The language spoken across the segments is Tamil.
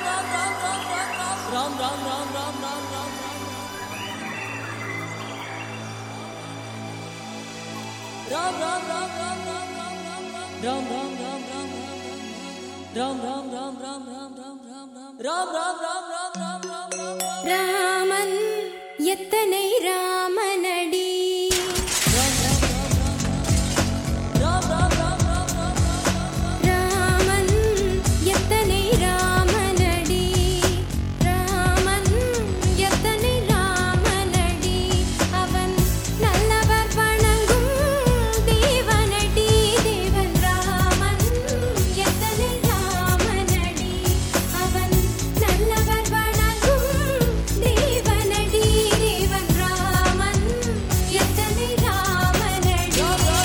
ராமன் எத்தனை ராமனடி ராமன் எத்தனை ராமனடி ராமன் எத்தனை ராமனடி அவன் நல்லவர் வணங்கும் தேவனடி தேவன் ராமன் எத்தனை ராமனடி அவன் நல்லவர் வணங்கும் தேவனடி தேவன் ராமன் எத்தனை ராமனடி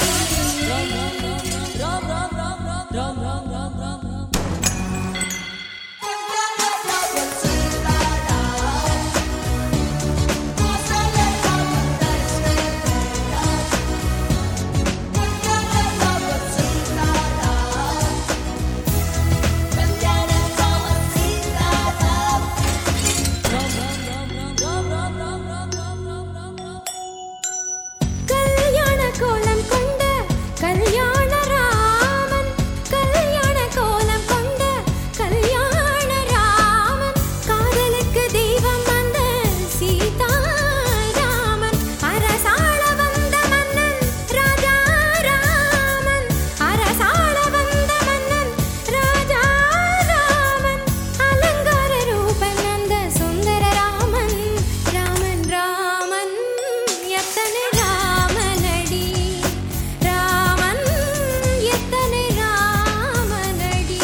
கல்யாண கோலம் கொண்ட கல்யாண ராமன் கல்யாண கோலம் கொண்ட கல்யாண ராமன் காதலுக்கு தெய்வம் வந்த சீதா ராமன் அரசாள வந்த மன்னன் ராஜா ராமன் அரசாள வந்த மன்னன் ராஜா ராமன் அலங்கார ரூபன் அந்த சுந்தர ராமன் ராமன் ராமன் எத்தனை ராமனடி ராமன் எத்தனை ராமனடி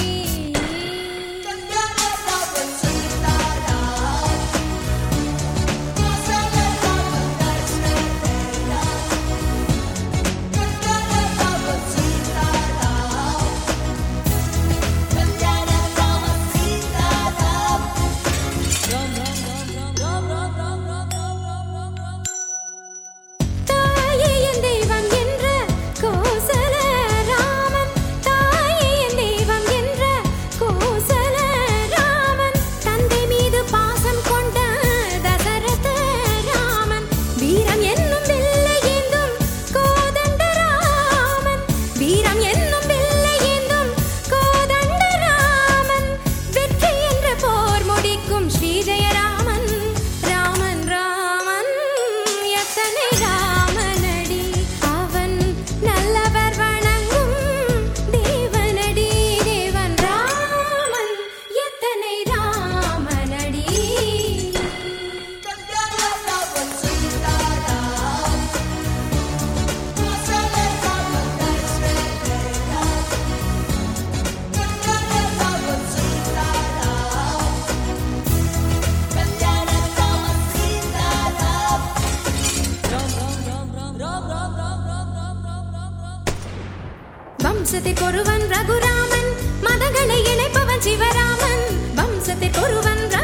தாயே என் தெய்வம் என்ற கோசல ராமன் தாயே என் தெய்வம் என்ற கோசல ராமன் தந்தை மீது பாசம் கொண்ட தசரத ராமன் வீரம் என்னும் வில்லை ஏந்தும் கோதண்ட ராமன் வீரம் என்னும் வில்லை ஏந்தும் கோதண்ட ராமன் வெற்றி என்ற போர் முடிக்கும் ஸ்ரீஜய ராமன் ராமன் ராமன் எத்தனை ராமனடி அவன் நல்லவர் வணங்கும் தேவனடி தேவன் ராமன் எத்தனை ராமனடி வம்சத்திற்கொருவன் ரகுராமன் மதங்களை இணைப்பவன் சிவராமன் வம்சத்திற்கொருவன்